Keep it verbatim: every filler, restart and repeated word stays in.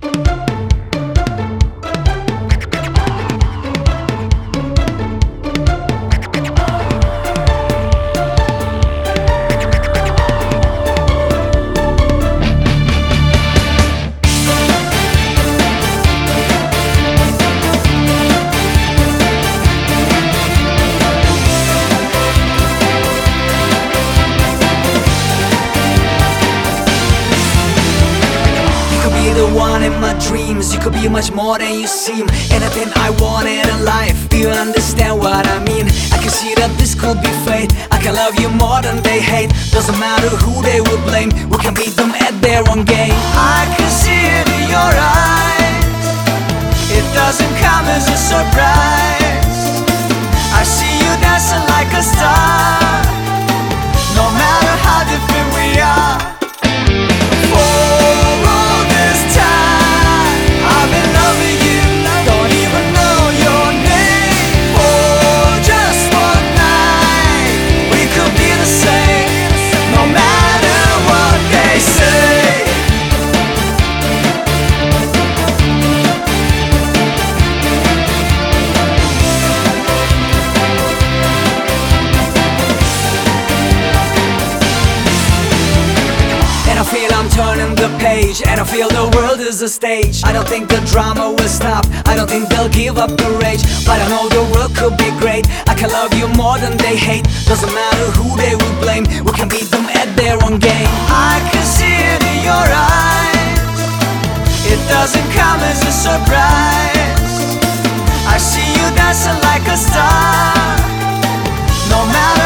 The one in my dreams, you could be much more than you seem. Anything I wanted in life, do you understand what I mean? I can see that this could be fate. I can love you more than they hate. Doesn't matter who they will blame, we can beat them at their own game. I can see it in your eyes, it doesn't come as a surprise. I see you dancing like a star, no matter how different we are. Turning the page, and I feel the world is a stage. I don't think the drama will stop, I don't think they'll give up the rage. But I know the world could be great, I can love you more than they hate. Doesn't matter who they will blame, we can beat them at their own game. I can see it in your eyes, it doesn't come as a surprise. I see you dancing like a star, no matter